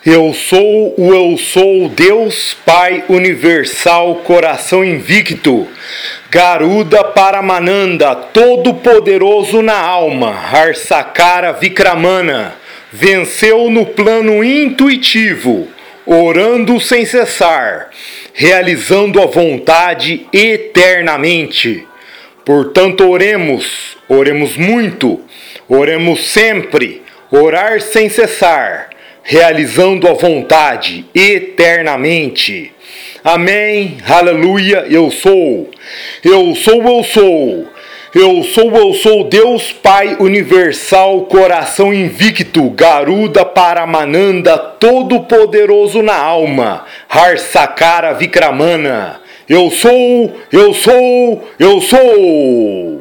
Eu sou, Deus Pai Universal, coração invicto, Garuda Paramananda, todo-poderoso na alma, Harsakara Vikramana, venceu no plano intuitivo, orando sem cessar, realizando a vontade eternamente. Portanto, oremos muito, oremos sempre, orar sem cessar, realizando a vontade eternamente. Amém, aleluia, eu sou, Deus Pai Universal, coração invicto, Garuda Paramananda, todo-poderoso na alma, Harsakara Vikramana. Eu sou.